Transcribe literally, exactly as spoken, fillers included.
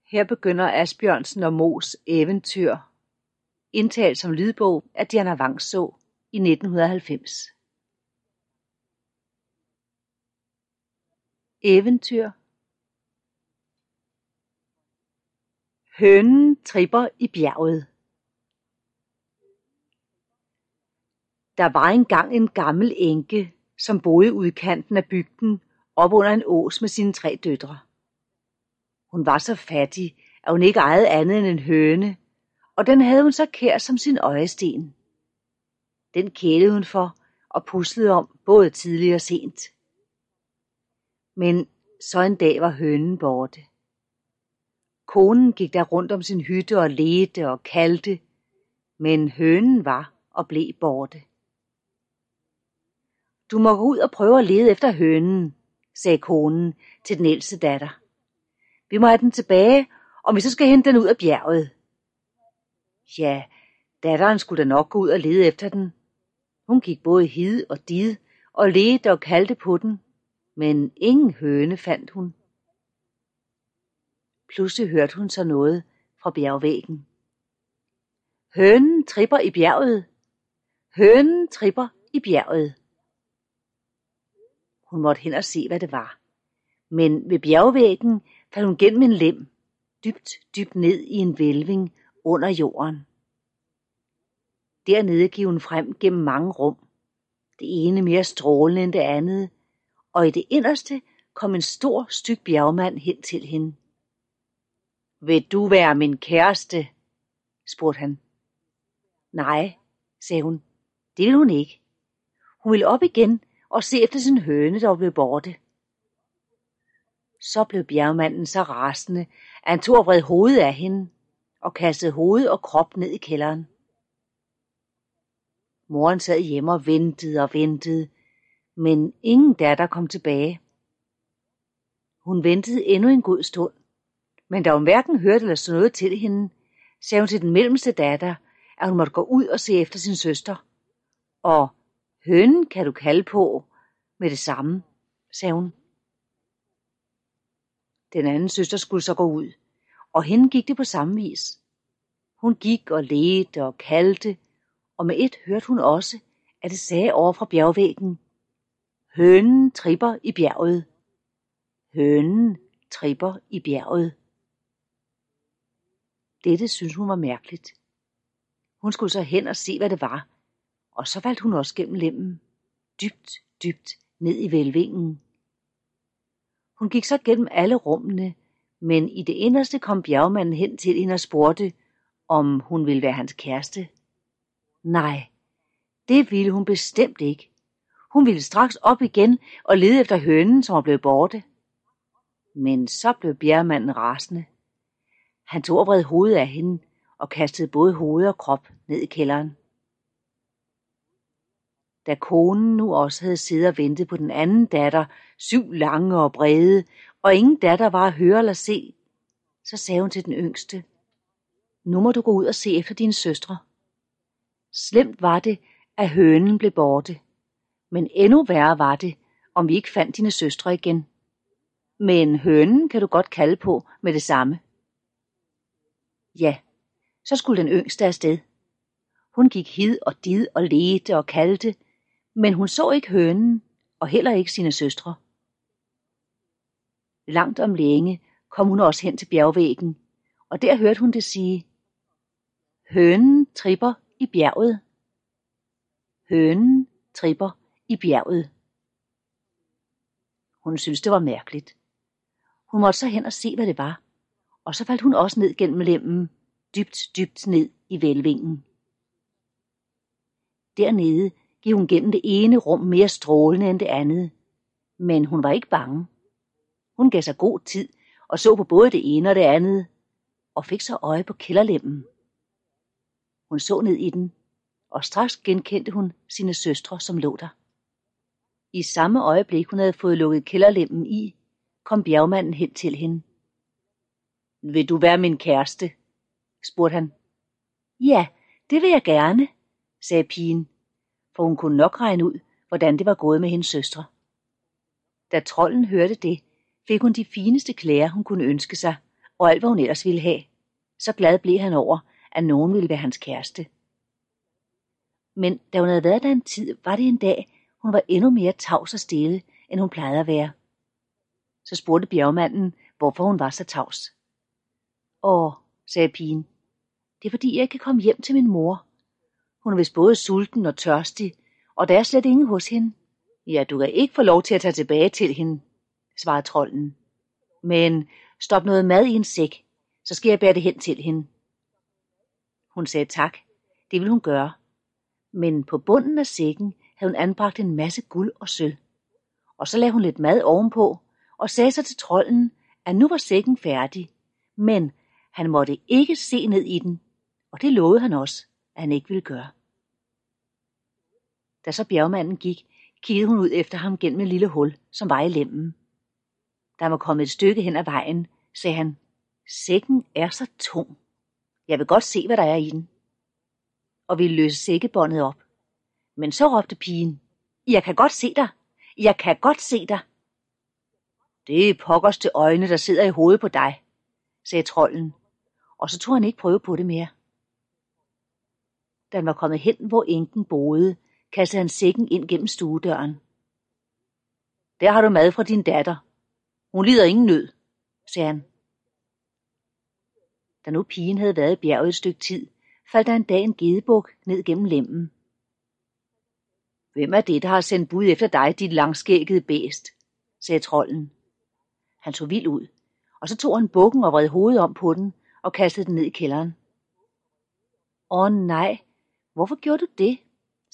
Her begynder Asbjørnsen og Moos eventyr, indtalt som lydbog af Diana Vangså i nitten halvfems. Eventyr. Hønen tripper i bjerget. Der var engang en gammel enke, som boede ude i kanten af bygden, op under en ås med sine tre døtre. Hun var så fattig, at hun ikke ejede andet end en høne, og den havde hun så kær som sin øjesten. Den kælede hun for og puslede om både tidligt og sent. Men så en dag var hønen borte. Konen gik der rundt om sin hytte og ledte og kaldte, men hønen var og blev borte. Du må gå ud og prøve at lede efter hønen, sagde konen til den ældste datter. Vi må have den tilbage, om vi så skal hente den ud af bjerget. Ja, datteren skulle da nok gå ud og lede efter den. Hun gik både hid og did og ledte og kaldte på den, men ingen høne fandt hun. Pludselig hørte hun så noget fra bjergvæggen. Hønen tripper i bjerget. Hønen tripper i bjerget. Hun måtte hen og se, hvad det var. Men ved bjergvæggen faldt hun gennem en lem, dybt, dybt ned i en hvælving under jorden. Dernede gik hun frem gennem mange rum. Det ene mere strålende end det andet, og i det inderste kom en stor, styg bjergmand hen til hende. Vil du være min kæreste? Spurgte han. Nej, sagde hun. Det ville hun ikke. Hun ville op igen og se efter sin høne, der var blevet borte. Så blev bjergmanden så rasende, at han tog og vred hovedet af hende og kastede hoved og krop ned i kælderen. Moren sad hjemme og ventede og ventede, men ingen datter kom tilbage. Hun ventede endnu en god stund, men da hun hverken hørte eller så noget til hende, sagde hun til den mellemste datter, at hun måtte gå ud og se efter sin søster. Og hønen kan du kalde på med det samme, sagde hun. Den anden søster skulle så gå ud, og hende gik det på samme vis. Hun gik og ledte og kaldte, og med et hørte hun også, at det sagde over fra bjergvæggen. Hønen tripper i bjerget. Hønen tripper i bjerget. Dette syntes hun var mærkeligt. Hun skulle så hen og se, hvad det var, og så faldt hun også gennem lemmen, dybt, dybt ned i hvælvingen. Hun gik så gennem alle rummene, men i det inderste kom bjergmanden hen til hende og spurgte, om hun ville være hans kæreste. Nej, det ville hun bestemt ikke. Hun ville straks op igen og lede efter hønen, som var blevet borte. Men så blev bjergmanden rasende. Han tog og vred hovedet af hende og kastede både hoved og krop ned i kælderen. Da konen nu også havde siddet og ventet på den anden datter, syv lange og brede, og ingen datter var at høre eller se, så sagde hun til den yngste, nu må du gå ud og se efter dine søstre. Slemt var det, at hønen blev borte, men endnu værre var det, om vi ikke fandt dine søstre igen. Men hønen kan du godt kalde på med det samme. Ja, så skulle den yngste afsted. Hun gik hid og did og ledte og kaldte, men hun så ikke hønen og heller ikke sine søstre. Langt om længe kom hun også hen til bjergvæggen, og der hørte hun det sige, hønen tripper i bjerget. Hønen tripper i bjerget. Hun syntes, det var mærkeligt. Hun måtte så hen og se, hvad det var, og så faldt hun også ned gennem lemmen, dybt, dybt ned i hvælvingen. Dernede gik hun gennem det ene rum mere strålende end det andet, men hun var ikke bange. Hun gav sig god tid og så på både det ene og det andet, og fik så øje på kælderlemmen. Hun så ned i den, og straks genkendte hun sine søstre, som lå der. I samme øjeblik hun havde fået lukket kælderlemmen i, kom bjergmanden hen til hende. Vil du være min kæreste? Spurgte han. Ja, det vil jeg gerne, sagde pigen, for hun kunne nok regne ud, hvordan det var gået med hendes søstre. Da trolden hørte det, fik hun de fineste klæder, hun kunne ønske sig, og alt hvad hun ellers ville have. Så glad blev han over, at nogen ville være hans kæreste. Men da hun havde været der en tid, var det en dag, hun var endnu mere tavs og stille, end hun plejede at være. Så spurgte bjergmanden, hvorfor hun var så tavs. Åh, sagde pigen, det er fordi jeg ikke kan komme hjem til min mor. Hun er vist både sulten og tørstig, og der er slet ingen hos hende. Ja, du kan ikke få lov til at tage tilbage til hende, svarede trolden. Men stop noget mad i en sæk, så skal jeg bære det hen til hende. Hun sagde tak, det ville hun gøre. Men på bunden af sækken havde hun anbragt en masse guld og sølv. Og så lagde hun lidt mad ovenpå, og sagde så til trolden, at nu var sækken færdig, men han måtte ikke se ned i den, og det lovede han også, at han ikke ville gøre. Da så bjergmanden gik, kiggede hun ud efter ham gennem et lille hul, som var i lemmen. Da han var kommet et stykke hen ad vejen, sagde han, sækken er så tung. Jeg vil godt se, hvad der er i den. Og ville løse sækkebåndet op. Men så råbte pigen, jeg kan godt se dig. Jeg kan godt se dig. Det er pokkers til øjne, der sidder i hovedet på dig, sagde trolden, og så tog han ikke prøve på det mere. Da han var kommet hen, hvor enken boede, kastede han sækken ind gennem stuedøren. Der har du mad fra din datter. Hun lider ingen nød, sagde han. Da nu pigen havde været i bjerget et stykke tid, faldt der en dag en gedebuk ned gennem lemmen. Hvem er det, der har sendt bud efter dig, dit langskæggede bæst, sagde trolden. Han så vild ud, og så tog han bukken og vred hovedet om på den og kastede den ned i kælderen. Åh nej, hvorfor gjorde du det,